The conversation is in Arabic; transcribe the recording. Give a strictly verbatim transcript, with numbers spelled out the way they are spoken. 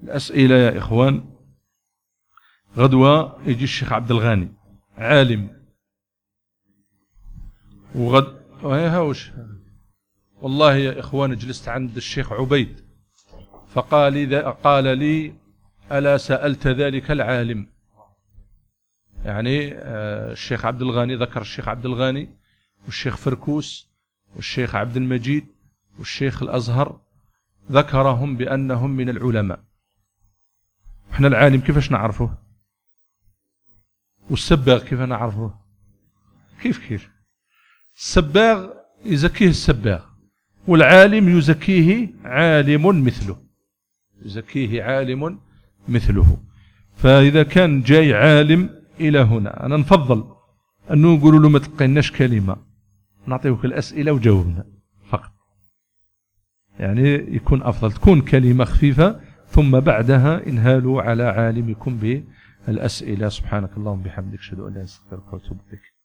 الأسئلة يا إخوان. غدوة يجي الشيخ عبد الغني عالم، وغد وش والله يا إخوان جلست عند الشيخ عبيد فقال لي قال لي ألا سألت ذلك العالم؟ يعني الشيخ عبد الغني ذكر الشيخ عبد الغني والشيخ فركوس والشيخ عبد المجيد والشيخ الأزهر، ذكرهم بأنهم من العلماء. احنا العالم كيفاش نعرفه؟ والسباغ كيف نعرفه؟ كيف كيف السباغ يزكيه السباغ، والعالم يزكيه عالم مثله، يزكيه عالم مثله. فإذا كان جاي عالم إلى هنا أنا نفضل أنه نقول له ما تلقيناش كلمة، نعطيوك الأسئلة وجاوبنا فقط، يعني يكون أفضل تكون كلمة خفيفة ثم بعدها انهالوا على عالمكم بالأسئلة. سبحانك اللهم وبحمدك أشهد أن لا إله إلا أنت أستغفرك وأتوب إليك.